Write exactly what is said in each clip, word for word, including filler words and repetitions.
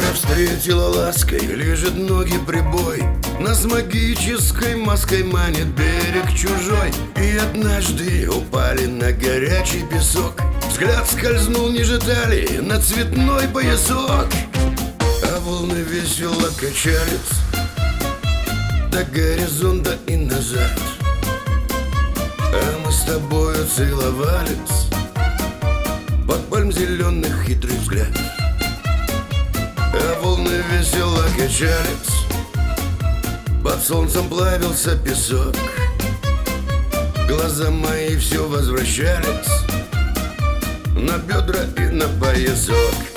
встретила лаской, лежит ноги прибой. Нас магической маской манит берег чужой. И однажды упали на горячий песок. Взгляд скользнул ниже талии на цветной поясок. А волны весело качались до горизонта и назад. А мы с тобою целовались под пальм зеленых хитрый взгляд. А волны весело качались, под солнцем плавился песок. Глаза мои все возвращались на бедра и на поясок.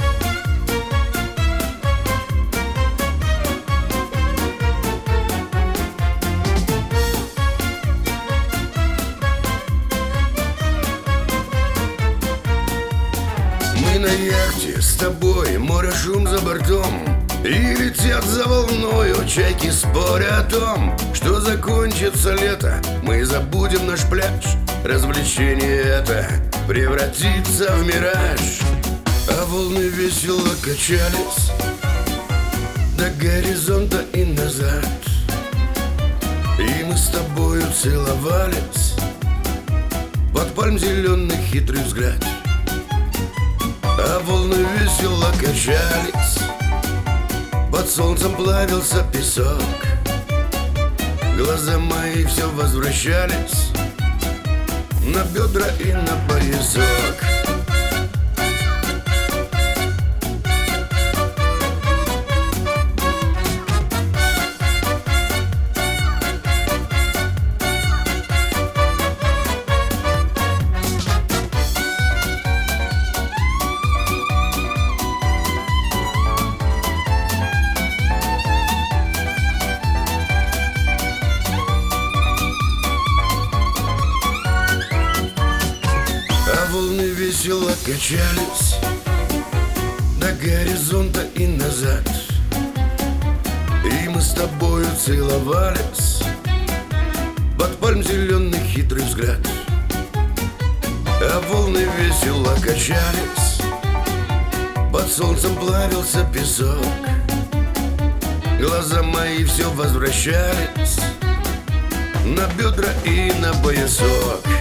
Мы на яхте с тобой, море шум за бортом. И летят за волною чайки, споря о том, что закончится лето, мы забудем наш пляж. Развлечение это превратится в мираж. А волны весело качались до горизонта и назад. И мы с тобою целовались под пальм зеленый хитрый взгляд. А волны весело качались, под солнцем плавился песок. Глаза мои все возвращались на бедра и на поясок. Волны весело качались до горизонта и назад. И мы с тобою целовались под пальм зеленый хитрый взгляд. А волны весело качались, под солнцем плавился песок. Глаза мои все возвращались на бедра и на поясок.